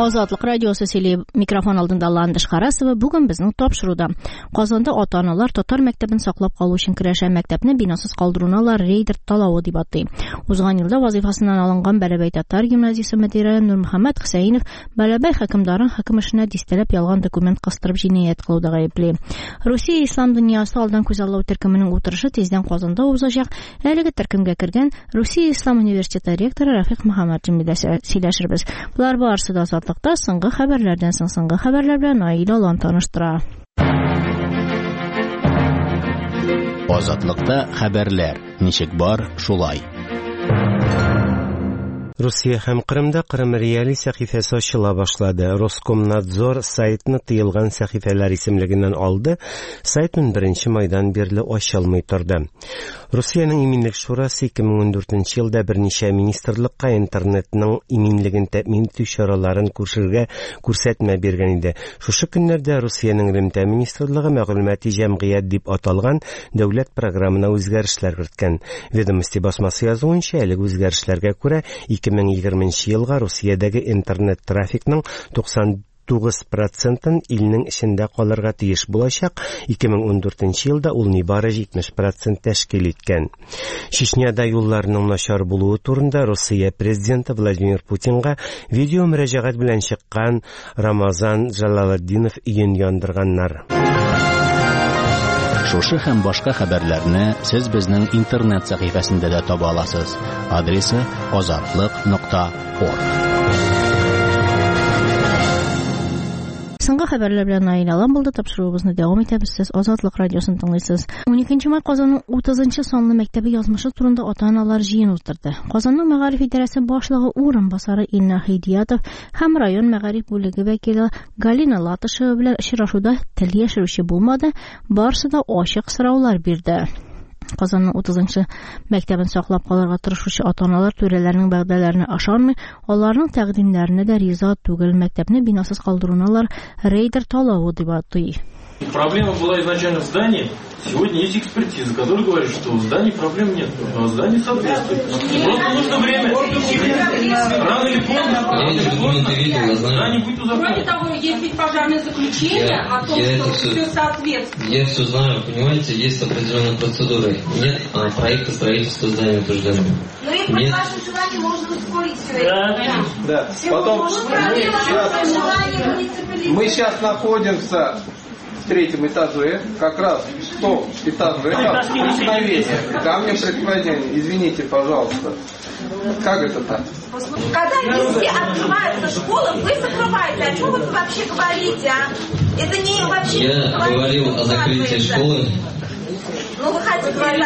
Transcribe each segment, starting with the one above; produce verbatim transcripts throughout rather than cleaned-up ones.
Азатлык радиосы сөйли микрофон алдында Ландыш Харасова. Бүген безнең тапшыруда Казанда ата-аналар татар мәктәбен саклап калу өчен көрәшә, мәктәпне бинасыз калдыруналар рейдер талавы дип атый. Узган елда вазифасыннан алынган Бәләбәй татар гимназиясе мөдире Нурмөхәммәд Хөсәенов Бәләбәй хакимдарын хөкем эшенә дистәләп ялган документ кыстырып җинаять кылуда гаепли. Русия ислам дөньясы алдан күз аллау төркеменең утырышы тиздән Казанда узачак. Әлеге төркемгә кергән Русия ислам университеты ректоры Рафик Мөхәммәд җимидәсе сөйләшербез. Булар барысы да Азатлыкта соңгы хәбәрләрдән соң соңгы хәбәрләр белән Наил Алан таныштыра. Азатлыкта хәбәрләр. Ничек бар, шулай. Русия һәм Кырымда Кырым Реали сәхифәсе ачыла башлады. Роскомнадзор сайтны тыелган сәхифәләр исемлегеннән алды. Сайт унберенче майдан бирле ачылмый торды. Русиянең иминлек шурасы ике мең ундүртенче елда берничә министрлыкка интернетның иминлеген тәэмин итү чараларын күршергә күрсәтмә биргән иде. Шушы көннәрдә Русиянең элемтә министрлыгы мәгълүмати җәмгыять дип аталган дәүләт программына үзгәрешләр керткән. Ведомости басмасы язуынча, әлеге үзгәрешләргә күрә ике мең егерменче елга Русиядәге интернет трафикның туксан тугыз процентын илнең эчендә калырга тиеш булачак. ике мең ундүртенче елда ул нибары җитмеш процент тәшкил иткән. Чечняда юлларның начар булуы турында Русия президенты Владимир Путинга видео мөрәҗәгать белән чыккан Рамазан Джалаладдинов өен яндырганнар. Шушы һәм башка хәбәрләрне сез безнең интернет сәхифәсендә дә таба аласыз. Адресы азатлык нокта орг. Соңгы хәбәрләр белән Наил Алан булды. Тапшыруыбызны дәвам итәбез. Сез Азатлык радиосын тыңлыйсыз. уникенче май Казанның утызынчы санлы мәктәбе язмышы турында ата-аналар җыен уздырды. Казанның мәгариф идарәсе башлыгы урынбасары Илнар Хидиятов һәм район мәгариф бүлеге вәкиле Галина Латышева белән очрашуда тел яшерүче булмады. Барысы да ачык сораулар бирде. Казанның утызынчы мәктәбен саклап калырга тырышучы ата-аналар түрәләрнең вәгъдәләренә ашармый, аларның тәкъдимнәренә дә риза түгел. Мәктәпне бинасыз калдыруналар рейдер талавы дип атый. Проблема была изначально в здании. Сегодня есть экспертиза, которая говорит, что в здании проблем нет, но здание соответствует. Просто нужно время. Рано или поздно, рано или поздно, здание будет узаконено. Кроме того, есть ведь пожарное заключение я, о том, я что все, все соответствует. Я все знаю, понимаете, есть определенные процедуры. Нет а, проекта строительства здания утвержденного. Но и при вашем желании можно ускорить все это. Да, да. Потом мы сейчас, мы сейчас находимся в третьем этаже, как раз что этаже преткновения, камнем преткновения. Извините, пожалуйста. Как это так? Когда везде открывается школа, вы закрываете. О чем вы вообще говорите, а? Это не вообще... Я говорил о закрытии школы. Ну, вы хотите говорить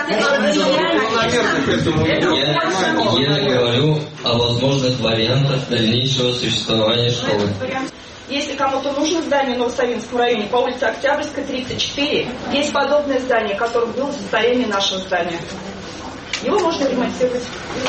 о Я, я говорю о возможных вариантах дальнейшего существования школы. Если кому-то нужно здание в Новосавинском районе, по улице Октябрьская, тридцать четыре, есть подобное здание, которое было в состоянии нашего здания. Его можно ремонтировать.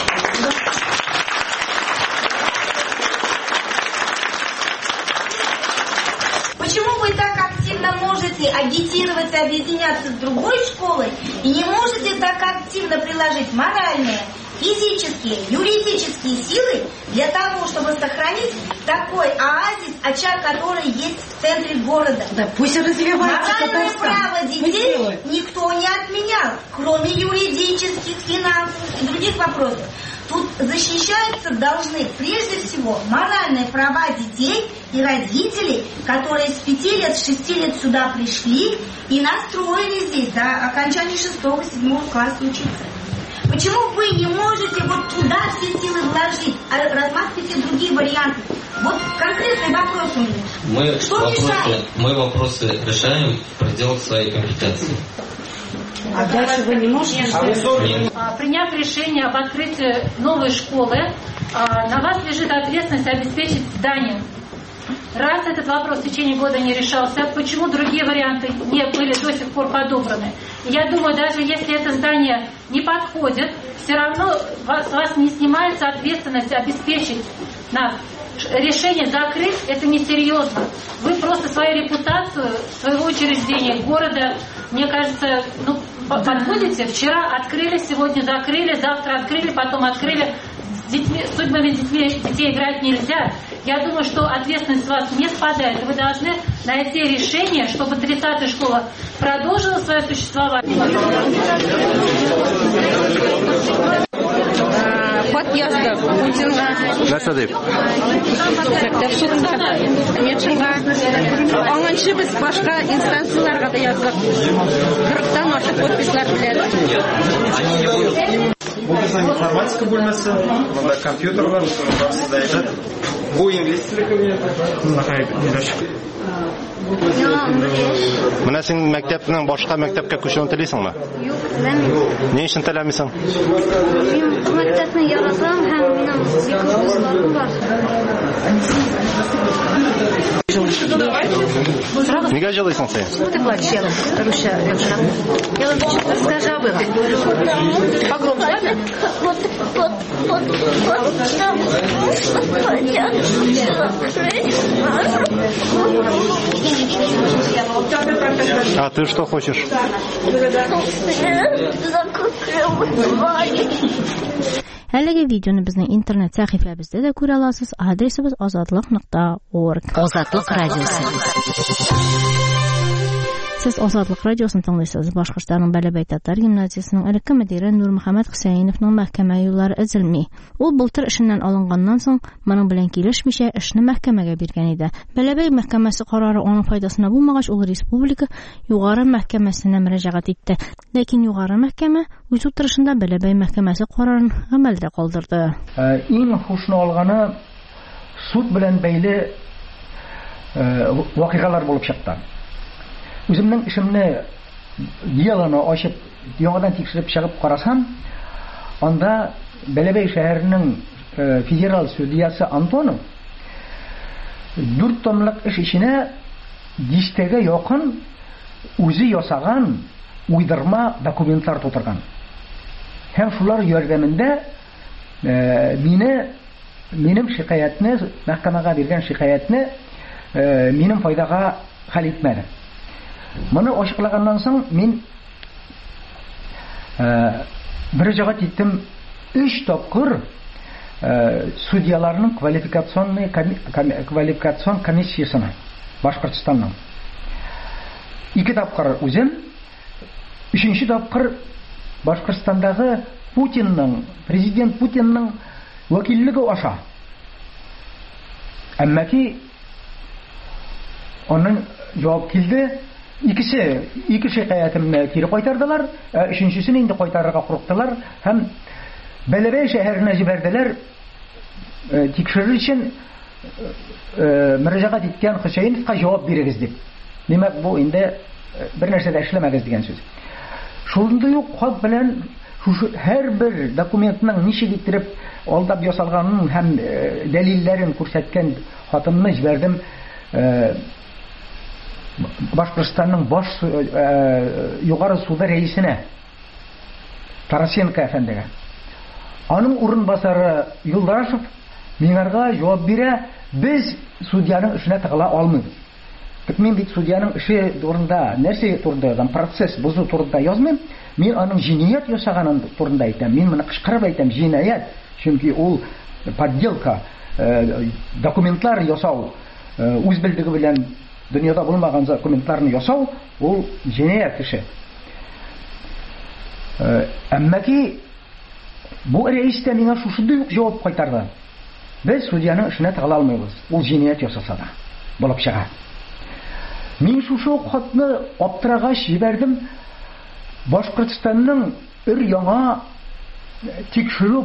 Почему вы так активно можете агитировать и объединяться с другой школой и не можете так активно приложить моральные, физические, юридические силы для того, чтобы сохранить такой оазис, очаг, который есть в центре города? Да пусть развивается. Моральное право детей никто не отменял, кроме юридических, финансовых и других вопросов. Тут защищаться должны прежде всего моральные права детей и родителей, которые с пяти лет, с шести лет сюда пришли и настроены здесь до окончания шестого-седьмого класса учиться. Почему вы не можете вот туда все силы вложить, а рассматриваете другие варианты? Вот конкретный вопрос у меня. Мы Что вопросы, мешает? мы вопросы решаем в пределах своей компетенции. А дальше вы не можете? Приняв решение об открытии новой школы, на вас лежит ответственность обеспечить здание. Раз этот вопрос в течение года не решался, почему другие варианты не были до сих пор подобраны? Я думаю, даже если это здание не подходит, все равно с вас не снимается ответственность обеспечить на решение закрыть. Это несерьезно. Вы просто свою репутацию своего учреждения, города, мне кажется, ну, подходите. Вчера открыли, сегодня закрыли, завтра открыли, потом открыли. с детьми, судьбами детей, детей играть нельзя. Я думаю, что ответственность с вас не спадает. Вы должны найти решение, чтобы тридцатая школа продолжила свое существование. Хат язды Путинға. Нәрсә дип? Мәктәп судында. Метшинға. Аңынчы без башка инстанцияларга да яздык. кырыктан артык подпислар белән. Бу безнең информатика бүлмәсе, монда компьютерлар, барысы да әйтә. Бу инглиз теле кабинеты. Менә син мәктәпнең башка мәктәпкә күчүне телисеңме? Юк, теләмим. Ни өчен теләмисең? Мин мәктәпне яратам һәм минем бик күп дусларым бар. Нигә җырлыйсың син? Что ты плачешь, Руся? Расскажи об этом. Погромче. Вот, вот, вот, вот, А ты что хочешь? Әлеге видеоны безнең интернет сәхифәбездә дә күрә аласыз. Адресыбыз азатлык нокта орг. Азатлык радиосы. Сез Азатлык радиосын тыңлыйсыз. Башкортстанның Бәләбәй татар гимназиясының элекке мөдире Нур Мөхәммәд Хөсәйновның мәхкәмә юллары эзелми. Ул былтыр эшеннән алынганнан соң моның белән килешмичә эшне мәхкәмәгә биргән иде. Бәләбәй мәхкәмәсе карары аның файдасына булмагач, ул республика югары мәхкәмәсенә мөрәҗәгать итте. Ләкин югары мәхкәмә үз утырышында Бәләбәй мәхкәмәсе карарын гамәлдә калдырды. Иң хушны алганы суд белән бәйле вакыйгалар булып чыкты. Үземнең эшемне делоны ачып, яңадан тикшереп чыгып карасам, анда Бәләбәй шәһәренең федераль судьясы Антонов дүрт томлык эш иченә дистәгә якын үзе ясаган уйдырма документлар тутырган. Һәм шулар ярдәмендә мине минем шикаятны, мәхкәмәгә биргән шикаятны минем файдага хәл итмәде. Моны ачыклаганнан соң мин мөрәҗәгать иттем өч тапкыр судьяларның квалификационный квалификацион комиссиясына Башкортстанның. Ике тапкыр үзем, өченче тапкыр Башкортстандагы Путинның, президент Путинның вәкиллеге аша. Әмма ки аның җавап килде. Икесе, ике шикаятымны кире кайтардылар, өченчесен инде кайтарырга курыктылар һәм Бәләбәй шәһәренә җибәрделәр. Тикшерү өчен мөрәҗәгать иткән Хөсәйновка җавап бирегез дип. Димәк, бу инде бер нәрсә дә эшләмәгез дигән сүз. Шундый ук хат белән һәрбер документның ничек иттереп алдап ясалганын һәм дәлилләрен күрсәткән хатымны җибәрдем Башкортстанның баш югары суды рәисенә, Тарасенко әфәндегә. Аның урынбасары Юлдашев миңарга җавап бирә, без судьяның эшенә тыгыла алмыйбыз. Мин бит судьяның эше турында, нәрсә турында язам, процесс бузу турында язмыйм. Мин аның җинаять ясаганын турында әйтәм. Мин моны кычкырып әйтәм, җинаять, чөнки ул подделка, документлар ясау, үз белдеге белән дөньяда булмаган документларны ясау, ул җинаять эше. Әмма ки бу рәис тә миңа шушындый ук җавап кайтарды. Без судьяның эшенә тыгыла алмыйбыз. Ул җинаять ясаса да булып чыга. Мин шушы хатны аптырагач җибәрдем. Башкортстанның өр яңа тикшерү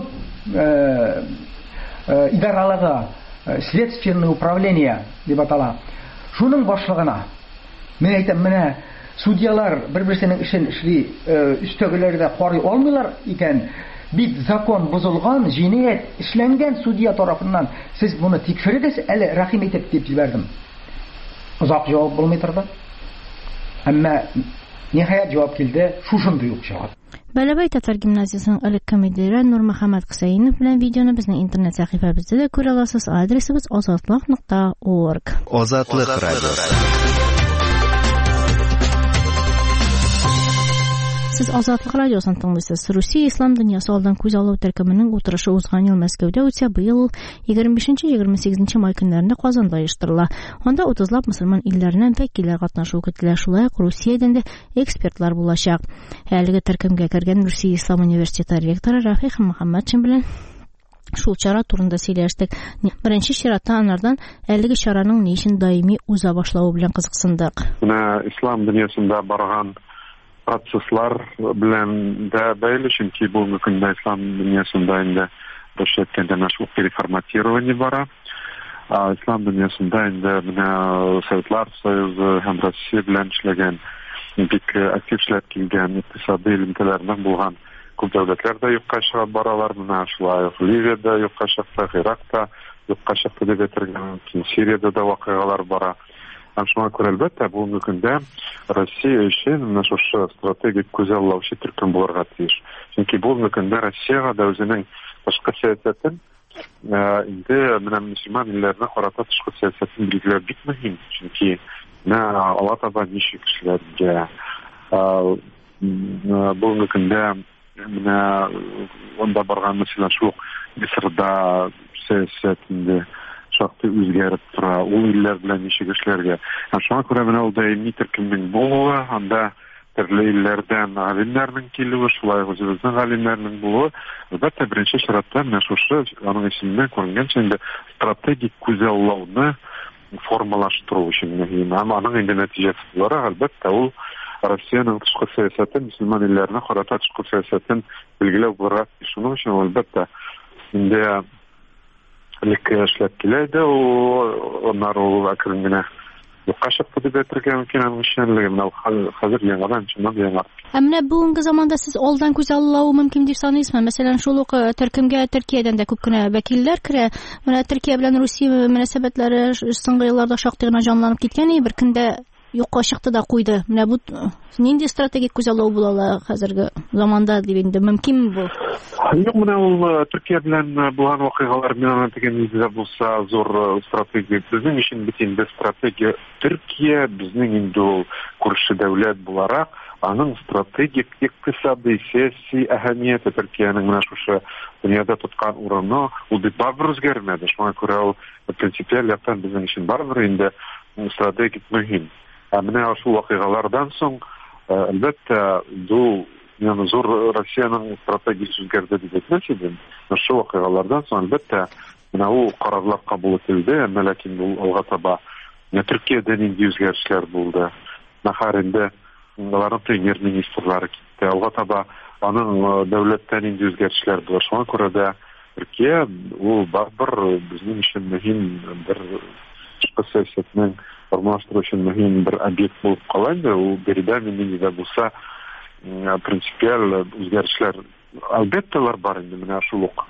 идаралыгы, следственное управление дип атала. Шуның башлыгына. Мен әйтәм, менә судьялар бер-берсенең эшен эшли, өстәгеләрдә карый алмыйлар икән. Бит закон бозылган, җинаять эшләнгән судья тарафыннан. Сез моны тикшерегез, әле рәхим итеп дип җибәрдем. Озак җавап булмый торды. Әмма ниһаять җавап килде, шушындый ук җавап. Бәләбәй татар гимназиясының элекке мөдире Нур Мөхәммәд Хөсәйнов белән видеоны безнең интернет сәхифәбездә дә күрә аласыз. Адресыбыз азатлык нокта орг. Азатлык радиосы. Сез Азатлык радиосын тыңлыйсыз. Русия ислам дөньясы алдан күз алу төркеменең утырышы узган ел Мәскәүдә үтсә, быел егерме бишенче-егерме сигезенче май көннәрендә Казанда оештырыла. Анда утызлап мөселман илләреннән вәкилләр катнашу көтелә. Шулай ук Русиядән дә экспертлар булачак. Әлеге төркемгә кергән Русия ислам университеты ректоры Рафих Мөхәммәтшин белән шул чара турында сөйләштек. Беренче чиратта анардан әлеге чараның ни өчен даими уза башлавы белән кызыксындык. Менә ислам дөньясында барган процесслар белән дә бәйле, чөнки бу мөмкинлек ислам дөньясында инде башкәндә нәшул переформатирование бара. Ислам дөньясында инде менә Советлар Союзы һәм Россия белән эшләгән бик актив эшләп килгән икътисади элемтәләрнең булган күп дәүләтләр дә юкка чыгып баралар. Менә шулай ук Ливиядә юкка чыкты, Иракта юкка чыкты дип әйтергә мөмкин. Сириядә дә вакыйгалар бара. Һәм шуңа күрә әлбәттә бу мөмкиндә Россия өчен менә шушы стратегик күзаллаучы төркем булырга тиеш. Чөнки бу мөмкиндә Россиягә дә үзенең тышкы сәясәтен инде менә мөселман илләренә карата тышкы сәясәтен билгеләү бик мөһим. Чөнки менә алла таба ничек эшләргә бу мөмкиндә менә анда барган мәсәлән шул Мисырда сәясәтендә шактый үзгәреп тора. Ул илләр белән ничек эшләргә. Һәм шуңа күрә менә ул даими төркемнең булуы, анда төрле илләрдән галимнәрнең килүе, шулай ук үзебезнең галимнәрнең булуы, әлбәттә беренче чиратта менә шушы аның исемендә күренгәнчә инде стратегик күзаллауны формалаштыру өчен мөһим. Һәм аның инде нәтиҗәсе буларак әлбәттә ул Россиянең тышкы сәясәтен, мөселман илләренә карата тышкы сәясәтен билгеләү буларак, шуның өчен әлбәттә инде Лек эшләп килә дә, onlar ул әкрен генә юкка чыкты дип әйтергә мөмкин, аның эшчәнлеге менә хәзер яңадан чыннан яңа. Ә менә бүгенге заманда сез алдан күз аллауы мөмкин дип саныйсызмы? Мәсәлән, шул ук төркемгә Төркиядән дә күп кенә вәкилләр керә. Менә Төркия белән Русия мөнәсәбәтләре соңгы елларда шактый гына җанланып киткән, бер көндә юкка чыкты да куйды. Менә бу нинди стратегик күзаллау була хәзерге заманда дип инде мөмкинме бу? Юк, менә ул Төркия белән булган вакыйгалар менән дигән нигездә булса зур стратегия. Безнең өчен бит инде стратегия Төркия безнең инде ул күрше дәүләт буларак, аның стратегик икътисади сәяси әһәмияте Төркиянең менә шушы дөньяда тоткан урыны ул бит барыбер үзгәрмәде. Шуңа күрә ул принципиаль яктан безнең өчен барыбер инде стратегик мөһим. Ә менә шул вакыйгалардан соң әлбәттә ду yani zor Rusya'nın stratejisi üzgərdə edilməsi üçün şu vaqıqalardan sonra əlbəttə yəni o qararlar qəbul edildi, amma lakin bu alğa taba yəni Türkiyədə indi üzgərişlər buldu. Naharində onların premier ministrləri getdi. Alğa taba onun dövlətdən indi üzgərişlər buldu. Şuna görə də Türkiyə o bir bizim üçün mühim bir tышкы сәясәтнең формалаштыру өчен мөһим bir объект булып кала инде. Ул бердә минем дә булса принципиаль үзгәрешләр әлбәттә бар инде менә шул ук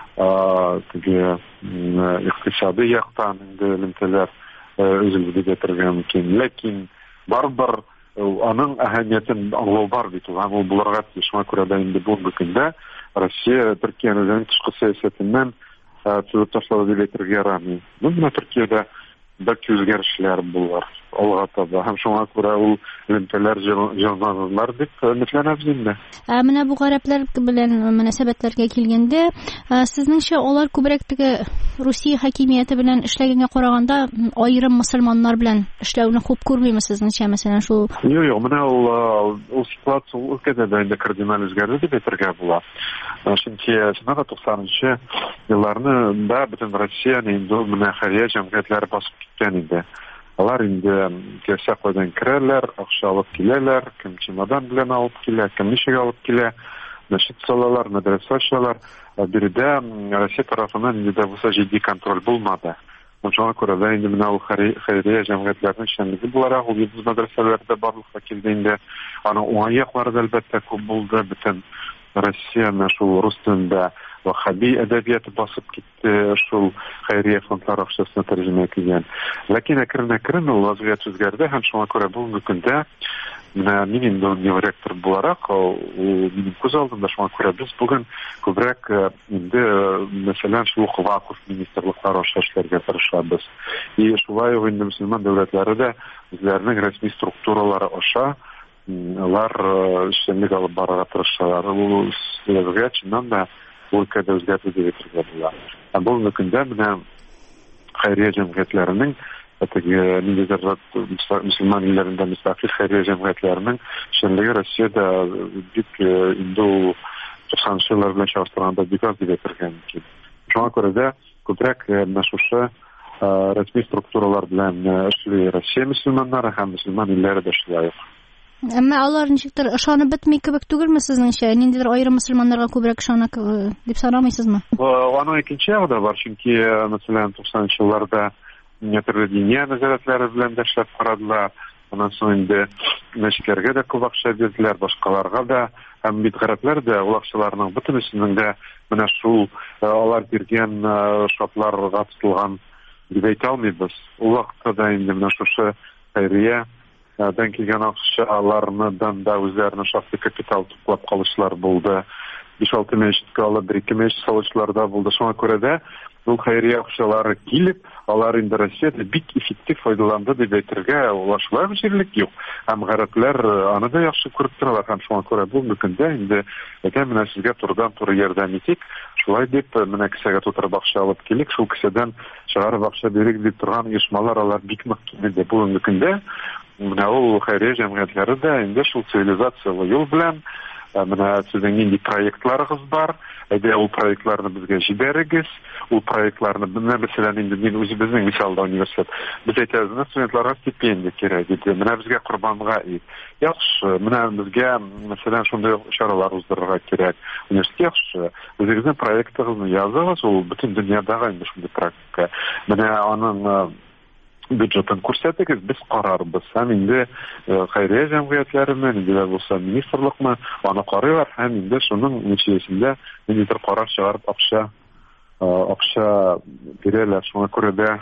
теге икътисади яктан инде элемтәләр үзелде гетергә мөмкин. Ләкин барбар аның әһәмиятен аңлау бар бит. Ул булырга тиеш. Шуңа күрә дә инде бу көндә Россия Төркиянең тышкы сәясәтеннән түзеп ташлады дип әйтергә ярамый. Бу менә Төркиядә бәлки үзгәрешләр булыр. Алга таба һәм шуңа күрә ул элемтәләр җанланыр дип өметләнәбез инде. Ә менә бу гарәпләр белән мөнәсәбәтләргә килгәндә, сезнеңчә алар күбрәк теге Русия хакимияте белән эшләгәнгә караганда аерым мөселманнар белән эшләүне күп күрмиме сезнеңчә? Мәсәлән, шул Юк, юк, менә ул ул ситуация өлкәдә дә инде кардинал үзгәрде дип әйтергә була. Чөнки туксанынчы елларны да бөтен Россияны инде менә хәрия җәмгыятьләре басып киткән инде. Алар инде кирсә кайдан керәләр, акча алып киләләр, кем чемодан белән алып килә, кем ничек алып килә, мәчет салалар, мәдрәсә ачалар. Биредә Россия тарафыннан инде дә булса җитди контроль булмады. Шуңа күрә дә инде менә ул хәйрия җәмгыятьләрнең эшчәнлеге буларак ул йөз мәдрәсәләрдә барлыкка килде инде. Аның уңай яклары да әлбәттә күп булды. Бөтен Россияны шул рус телендә вахаби әдәбияты басып китте, шул хәйрия фондлар акчасына тәрҗемә ителгән. Ләкин әкрен-әкрен ул вазгыять үзгәрде һәм шуңа күрә бүгенге көндә менә мин инде ректор буларак, ул минем күз алдымда, шуңа күрә без бүген күбрәк инде мәсәлән шул вакыф министрлыклары аша эшләргә тырышабыз. И шулай ук инде мөселман дәүләтләре дә үзләренең рәсми структуралары аша алар эшчәнлек алып барырга тырышалар. Ул сезгә чыннан да өлкәдә үзгәртү дип әйтергә була. Ә бүгенге көндә менә хәйрия җәмгыятьләренең, теге ниндидер мөселман илләрендә мөстәкыйль хәйрия җәмгыятьләренең эшчәнлеге Россиядә бик инде туксанынчы еллар белән чагыштырганда бик аз дип әйтергә мөмкин. Шуңа күрә дә күбрәк менә шушы рәсми структуралар белән эшли Россия мөселманнары һәм мөселман илләре дә шулай ук. Әмма алар ничектер ышанып бетми кебек түгелме сезнеңчә? Ниндидер аерым мөселманнарга күбрәк ышана дип санамыйсызмы? Аның икенче ягы да бар, чөнки мәсәлән туксанынчы елларда төрле диния нәзарәтләре белән дә эшләп карадылар. Аннан соң инде мәчетләргә дә күп акча бирделәр, башкаларга да, һәм битгарәтләр дә ул акчаларның бөтенесенең дә менә шул алар биргән шартларга тотылган дип әйтә алмыйбыз. Ул вакытта да инде менә шушы хәйрия дан килгән акчалардан да үзләренең шахси капитал туплап калышлар булды. биш-алты мәчеткә алып, бер-ике мәчет салучылар да булды. Шуңа күрә дә ул хәйрия акчалары килеп, алар инде Россиядә бик эффектив файдаланды дип әйтергә улашулар җирлек юк. Һәм гарәпләр аны да яхшы күреп торалар. Һәм шуңа күрә бу мөмкиндә инде әйтәм менә сезгә турыдан-туры ярдәм итик. Шулай дип менә кесәгә тутырып акча алып килик, шул кесәдән чыгарып акча бирик дип торган оешмалар алар бик нык кимеде. Бу мөмкиндә менә ул хәйрия җәмгыятьләре дә инде шул цивилизациялы юл белән менә сезнең нинди проектларыгыз бар, әйдә ул проектларны безгә җибәрегез, ул проектларны менә мәсәлән инде мин үзебезнең мисалда университет, без әйтәбез, студентларга стипендия кирәк дип, менә безгә корбанга ит. Яхшы, менә безгә мәсәлән шундый чаралар уздырырга кирәк. Университет яхшы, үзегезнең проектыгызны языгыз, ул бөтен дөньядагы инде шундый практика. Менә аның бюджетын күрсәтегез, без карарбыз. Һәм инде хәйрия җәмгыятьләреме, инде булса министрлыкмы, аны карыйлар һәм инде шуның нәтиҗәсендә ниндидер карар чыгарып акча акча бирәләр. Шуңа күрә дә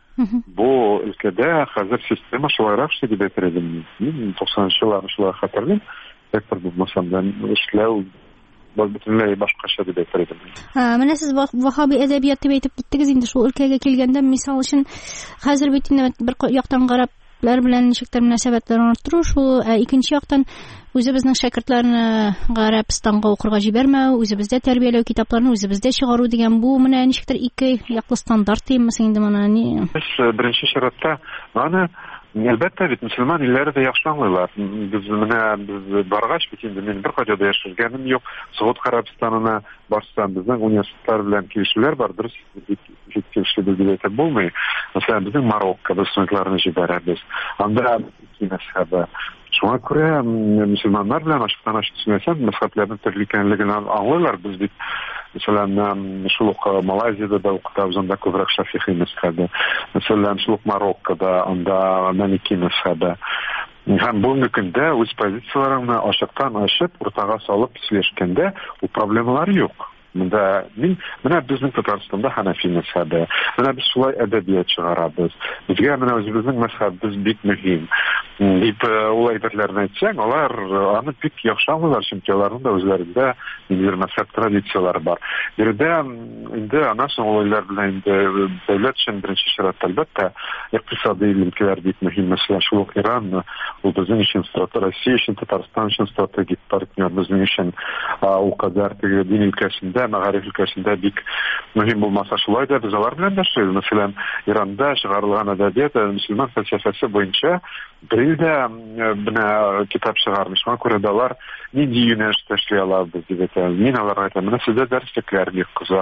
бу өлкәдә хәзер система шулайрак эшли дип әйтергә мин туксанынчы елларны шулай хәтерлим. Сектор булмасам да эшләү бөтенләй башкача дип әйтергә. Менә сез вахаби әдәбият дип әйтеп киттегез инде шул өлкәгә килгәндә, мисал өчен хәзер бит инде бер яктан гарәпләр белән ничектер мөнәсәбәтләрне арттыру, шул икенче яктан үзебезнең шәкертләрне Гарәбстанга укырга җибәрмәү, үзебездә тәрбияләү китапларны үзебездә чыгару дигән бу менә ничектер ике яклы стандарт димме инде моны ни? Без беренче чиратта аны әлбәттә бит мөселман илләре дә яхшы аңлыйлар. Без менә без баргач бит инде мин бер кайда да яшәгәнем юк. Сауд Гарәбстанына барсам, безнең университетлар белән килешүләр бар, дөрес килешүләр дип әйтеп булмый. Мәсәлән, безнең Марокко студентларны җибәрәбез. Анда мәсхәбе. Шуңа күрә мөселманнар белән ачыктан-ачык сөйләсәм, мәсхәбләрнең төрле икәнлеген аңлыйлар. Без бит мәсәлән шул ук Малайзиядә да укытабыз, анда күбрәк шафихи мәсхәбе. Мәсәлән шул ук Мароккода, анда Малики мәсхәбе. Һәм бүгенге көндә үз позицияларыңны ачыктан-ачык уртага салып сөйләшкәндә, ул проблемалар юк. Монда мин менә безнең Татарстанда Ханафи мәсхәбе, менә без шулай әдәбият чыгарабыз. Безгә менә үзебезнең мәсхәбебез бик мөһим. Дип ул әйберләрне әйтсәң, алар аны бик яхшы аңлыйлар, чөнки аларның да үзләрендә ниндидер мәсхәб традициялары бар. Биредә инде ана соң олайлар белән инде дәүләт өчен беренче чиратта әлбәттә икътисади илемләр бик мөһим. Мәсәлән, шул ук Иран, ул безнең өчен стратегик, Россия өчен, Татарстан өчен стратегик партнер, безнең өчен ул кадәр теге дин өлкәсендә, мәгариф өлкәсендә бик мөһим булмаса, шулай да без алар белән дә эшлибез. Мәсәлән, Иранда чыгарылган әдәбият мөселман фәлсәфәсе буенча бер илдә менә китап чыгармыш. Шуңа күрә дә алар нинди юнәлештә эшли алабыз дип әйтәм. Мин аларга әйтәм, менә сездә дәреслекләр бик кызык,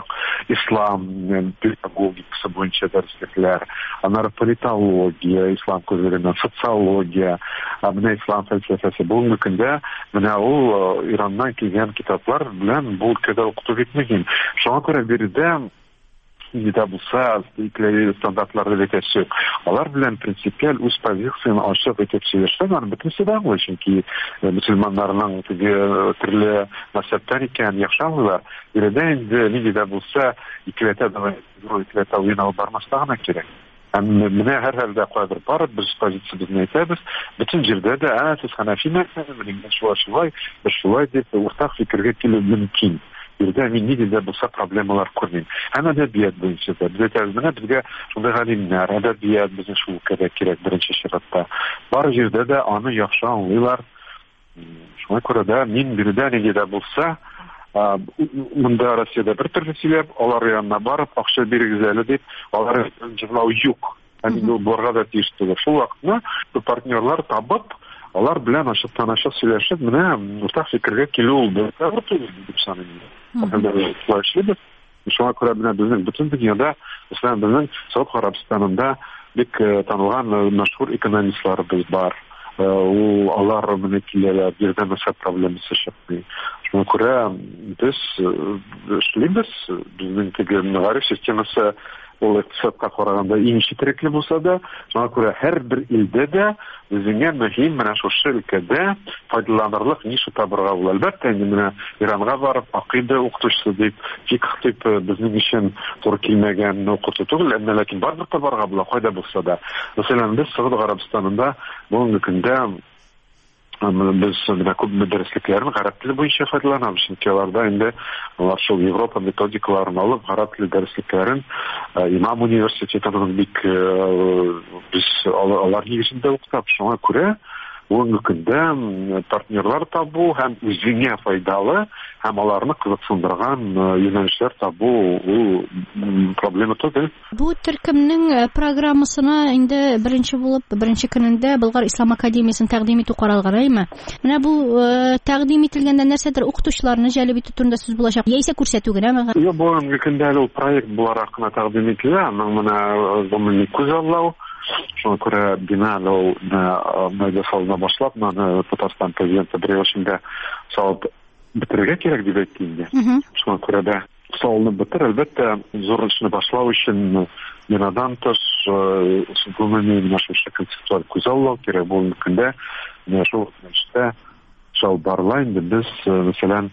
ислам педагогикасы буенча дәреслекләр, аннары политология, ислам күзлегеннән социология, менә ислам фәлсәфәсе. Бүгенге көндә менә ул Ираннан килгән китаплар белән бу өлкәдә укыту бик мөһим. Шуңа күрә биредә нидә булса, икле стандартларда әйтәсек, алар белән принципиаль үз позицияны ачык итеп сөйләшсәң, аны бөтенесе дә аңлый, чөнки мөселманнарның теге төрле мәсьәләләр икән яхшы аңлыйлар. Биредә инде нидә булса, икләтә дә икләтә уен алып бармаска гына кирәк. Менә һәр хәлдә кайбер барып, без позициябезне әйтәбез, бөтен җирдә дә, ә сез Ханафиме, менә шулай-шулай, без шулай дип уртак фикергә килү мөмкин. Биредә мин нидә булса проблемалар күрмим. Һәм әдәбият буенча да без әйтәбез, менә безгә шундый галимнәр, әдәбият безнең шул кирәк кирәк беренче чиратта. Бар җирдә дә аны яхшы аңлыйлар. Шуңа күрә дә мин биредә нигә дә булса, монда Россиядә бер төрле сөйләп, алар янына барып, акча бирегез әле дип, алар җырлау юк. Әмма булырга да тиеш түгел. Шул вакытта партнерлар табып, алар белән ачыктан-ачык сөйләшеп, менә уртак фикергә килү булды. Тагы түгел дип саныйм. Шуңа күрә менә безнең бөтен дөньяда, мәсәлән, безнең Сауд Арабстанында бик танылган мәшһүр экономистларыбыз бар. Ул алар менә киләләр, бердән мәсәлән проблемасы чыкмый. Шуңа күрә без эшлибез, безнең теге мәгариф системасы ул икътисадка караганда иң четерекле булса да, шуңа күрә һәрбер илдә дә үзеңә мөһим менә шушы өлкәдә файдаланырлык ниша табырга була. Әлбәттә, инде менә Иранга барып, акыйда укытучысы дип, фикх дип безнең өчен туры килмәгән укыту түгел, әмма ләкин барыбер табарга була, кайда булса да. Мәсәлән, без Сауд Арабстанында бүгенге көндә без менә күп дәреслекләрне гарәп теле буенча файдаланабыз. Чөнки аларда инде алар шул Европа методикаларын алып, гарәп теле дәреслекләрен Имам университетының бик без алар нигезендә укытабыз. Шуңа күрә бүгенге көндә партнерлар табу һәм үзеңә файдалы, һәм аларны кызыксындырган юнәлешләр табу ул проблема түгел. Бу төркемнең программасына инде беренче булып, беренче көнендә Болгар Ислам академиясын тәкъдим итү каралганаймы? Менә бу тәкъдим ителгәндә нәрсәдер укытучыларны җәлеп итү турында сүз булачак. Яисә күрсәтү генәме? Юк, бүгенге көндә ул проект буларак кына тәкъдим ителә, аның менә гомуми күзаллау. Шуңа күрә биналау мәйдә салына башлап, маны Татарстан президенты бер ел салып бетерергә кирәк дип әйтте инде. Шуңа күрә дә салынып бетер. Әлбәттә, зур эшне башлау өчен бинадан тыш гомуми нашушы концептуаль күзаллау кирәк. Бүгенге көндә менә шул эштә шул барлай инде без, мәсәлән,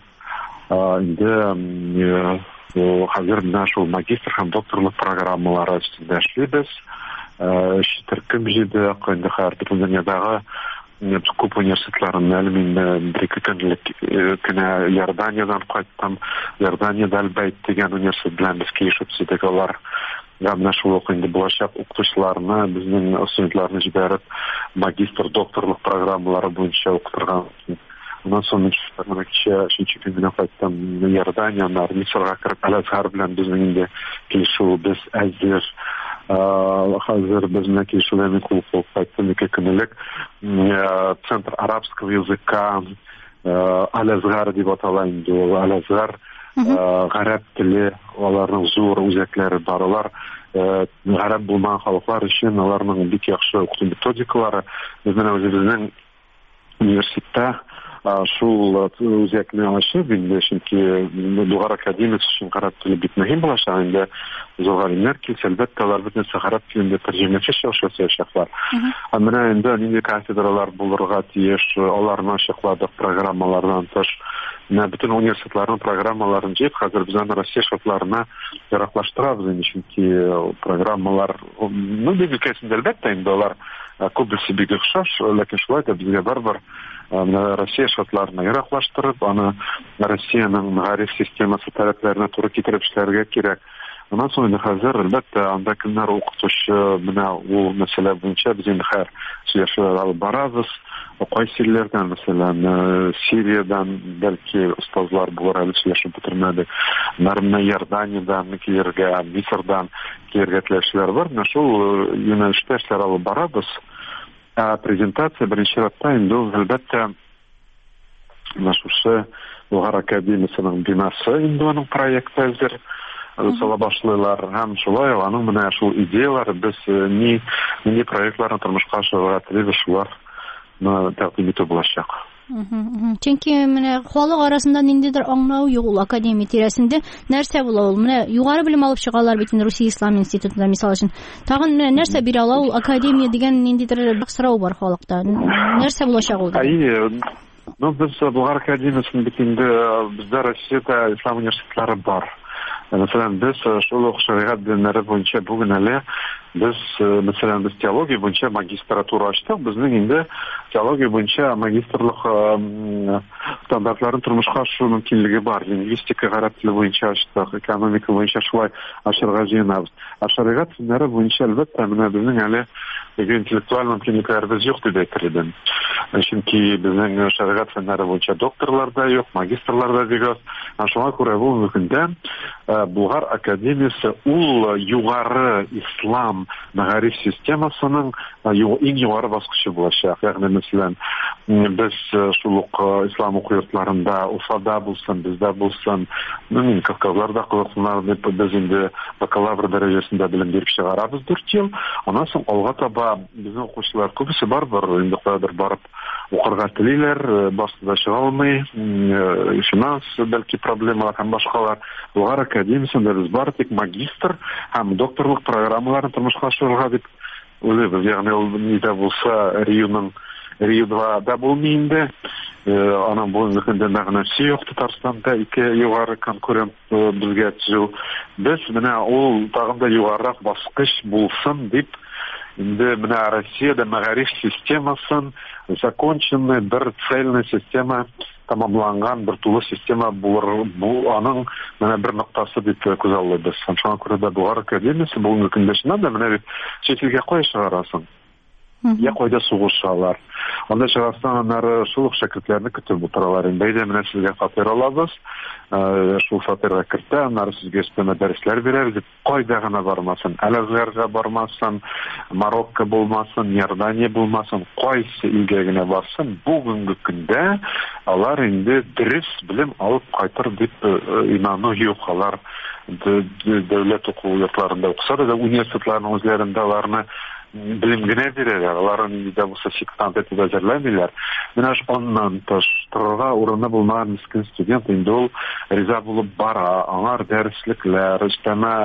инде хәзер менә шул магистр һәм докторлык программалары өстендә эшлибез. Төркем җыйды, инде һәр дөньядагы күп университетларның әлемин бер-ике көнлек кенә Иорданиядан кайттым. Иорданиядә Аль-Байт дигән университет белән без килешеп төзедек. Алар менә шул ук инде булачак укытучыларны, безнең студентларны җибәреп, магистр, докторлык программалары буенча укытырга. Ondan sonra çıkarmak için çünkü gününe kayıttan Iordaniyanlar, Mısır'a kırıp Al-Azhar bilen bizim indi kilişu biz Azir hazır bizimle kilişularını kulup kayıttan iki günlük Центр арабского языка Al-Azhar diye atalayındı. Al-Azhar Garab dili, onların zor özekleri barılar. Garab bulman halklar için onların bik yaxşı okutu metodikaları bizden özümüzün üniversitede шул үзәкне ачып инде, чөнки Болгар академиясы өчен гарәп теле бик мөһим булачак инде. Зур галимнәр килсә, әлбәттә, алар бөтен гарәп телендә тәрҗемәче эшләячәкләр. Менә инде нинди кафедралар булырга тиеш, аларны ачыкладык программалардан тыш. Менә бөтен университетларның программаларын җыеп, хәзер без аны Россия шартларына яраклаштырабыз инде, чөнки программалар, ну, бик өлкәсендә әлбәттә инде алар күбесе бик охшаш, ләкин шулай да безгә барбар Россия шартларына яраклаштырып, аны Россиянең мәгариф системасы таләпләренә туры китереп эшләргә кирәк. Ondan sonra hәзер әлбәттә анда кемнәр укытучы, менә ул мәсьәлә буенча без инде һәр сөйләшүләр алып барабыз. Кайсы илләрдән, мәсәлән, Сириядән бәлки остазлар булыр, әле сөйләшеп бетермәде. Менә Иорданиядән килергә, Мисырдан килергә теләүчеләр бар. Менә шул юнәлештә эшләр алып барабыз. Презентация беренче ратта инде әлбәттә шушы Болгар академиясының бинасы инде аның проекты әзер сала башлыйлар һәм шулай аның менә шул идеялары без ни ни проектларны тормышка ашырырга телибез, шуларны тәкъдим итү булачак. Чөнки менә халык арасында ниндидер аңлау юк ул академия тирәсендә. Нәрсә була ул? Менә югары белем алып чыгалар бит инде Русия Ислам институтында мисал өчен. Тагын менә нәрсә бирә ала ул академия дигән ниндидер сорау бар халыкта. Нәрсә булачак ул? Ну, без Болгар академиясының бит инде бездә Россиядә ислам университетлары бар. Мәсәлән, без шул ук шәригать белемнәре буенча бүген әле Без, мәсәлән, без теология буенча магистратура ачтык. Безнең инде теология буенча магистрлык стандартларын тормышка ашыру мөмкинлеге бар. Лингвистика, гарәп теле буенча ачтык, экономика буенча шулай ашырга җыенабыз. Ә шәригать фәннәре буенча әлбәттә менә безнең әле интеллектуаль мөмкинлекләребез юк дип әйтер идем. Чөнки безнең шәригать фәннәре буенча докторлар да юк, магистрлар да бик аз. Шуңа күрә бу көндә Булгар академиясе ул югары ислам мәгариф системасының иң югары баскычы булачак. Ягъни мәсәлән, без шул ук ислам уку йортларында, Уфада булсын, бездә булсын, мин Кавказларда кылсыннар дип без инде бакалавр дәрәҗәсендә белем биреп чыгарабыз дүрт ел. Аннан соң алга таба безнең укучылар күбесе барбыр, инде кадәр барып укырга телиләр, басында чыга алмый, финанс бәлки проблемалар һәм башкалар. Булгар академиясендә без бар тик магистр һәм докторлык программаларын тормышка ашырырга дип уйлыйбыз. Ягъни ул нидә булса Рионың Рио-два булмый инде. Аның бүгенге көндә мәгънәсе юк. Татарстанда ике югары конкурент безгә төзү. Без менә ул тагын да югарырак баскыч булсын дип инде менә Россиядә мәгариф системасын законченный бер цельная система тамамланган бер тулы система булыр. Бу аның менә бер ноктасы дип күзаллыйбыз. Шуңа күрә дә Булгар академиясе бүгенге көндә шунда да менә бит чит илгә кая чыгарасың? Я кайда сугышалар. Анда чыгарсаң, аннары шул ук шәкертләрне көтеп утыралар. Инде әйдә менә сезгә фатир алабыз. Шул фатирга кертә, аннары сезгә өстәмә дәресләр бирәбез дип кайда гына бармасын. Әл-Азгарга бармасын, Марокко булмасын, Иордания булмасын, кайсы илгә генә барсын, бүгенге көндә алар инде дөрес белем алып кайтыр дип инану юк. Алар дәүләт уку йортларында укыса да, университетларның үзләрендә аларны белем генә бирәләр. Аларны да булса сектант итеп әзерләмиләр. Менә шуннан тыш торырга урыны булмаган мискин студент инде ул риза булып бара. Аңар дәреслекләр, өстәмә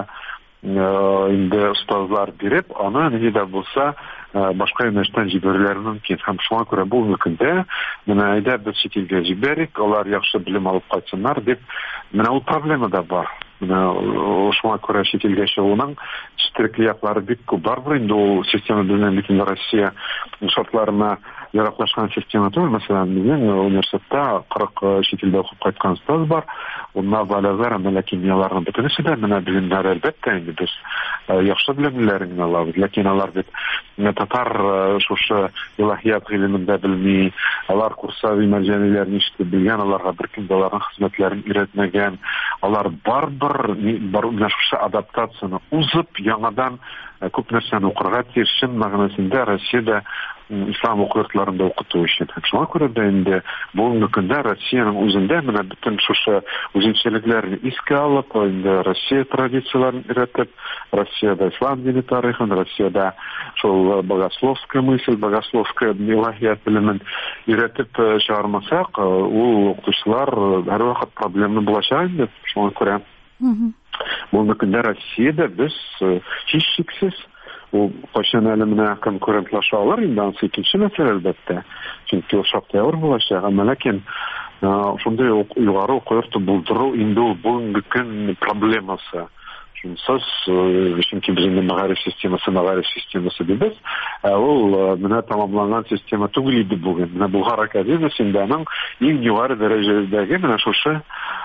инде остазлар биреп, аны ни дә булса башка юнәлештән җибәрүләр мөмкин. Һәм шуңа күрә бу мөмкиндә менә әйдә без чит илгә җибәрик, алар яхшы белем алып кайтсыннар дип, менә ул проблема да бар. Менә шуңа күрә чит илгә чыгуның четерекле яклары бик күп бар. Инде ул система безнең бөтен Россия шартларына яраклашкан система түгел. Мәсәлән, безнең университетта кырык чит илдә укып кайткан остаз бар. Унда балалар мәләкимияларны бөтенесе дә менә белемнәр әлбәттә инде без яхшы белемнәрен алабыз. Ләкин алар бит татар шушы илаһият гыйлемендә белми, алар курсави мәҗәниләрне ишетеп белгән, аларга беркем дә аларның хезмәтләрен өйрәтмәгән. Алар барбыр бар шушы адаптацияны узып, яңадан күп нәрсәне укырга тиешен мәгънәсендә Россиядә ислам уку йортларында укыту өчен. Шуңа күрә дә инде бүгенге көндә Россиянең үзендә менә бөтен шушы үзенчәлекләрне искә алып, инде Россия традицияларын өйрәтеп, Россиядә ислам дине тарихын, Россиядә шул богословская мысль, богословская илаһият белемен өйрәтеп чыгармасак, ул укытучылар һәрвакыт проблема булачак инде. Шуңа күрә бүгенге көндә Россиядә без һичшиксез ул кайчан әле менә конкурентлашалар, инде анысы икенче мәсьәлә әлбәттә. Чөнки ул шактый авыр булачак. Ләкин шундай югары уку йорты булдыру инде ул бүгенге көн проблемасы. Шунсыз, чөнки безнең мәгариф системасы, мәгариф системасы дибез, ул менә тамамланган система түгел иде бүген. Менә Булгар академиясендә аның иң югары дәрәҗәдәге менә шушы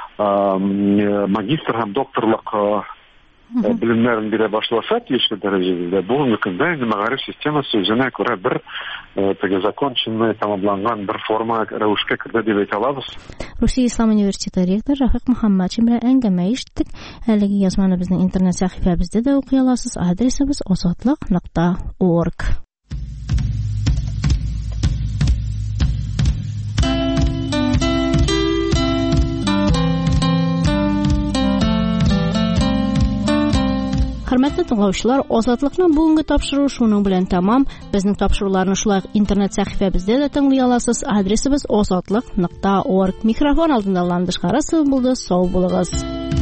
магистр һәм докторлык белемнәрен бирә башласа, тиешле дәрәҗәдә, бүгенге көндә инде мәгариф системасы үзенә күрә бер теге законченный, тамамланган бер форма рәвешкә керде дип әйтә алабыз. Русия Ислам университеты ректоры Рафик Мөхәммәтшин белән әңгәмә иштек. Әлеге язманы безнең интернет сәхифәбездә дә укый аласыз. Адресыбыз азатлык нокта орг. Хөрмәтле тыңлаучылар, Азатлыкның бүгенге тапшыруы шуның белән тәмам. Безнең тапшыруларны шулай интернет сәхифәбездә дә тыңлый аласыз. Адресыбыз азатлык нокта орг. Микрофон алдында Ландыш Харасова булды. Сау булыгыз.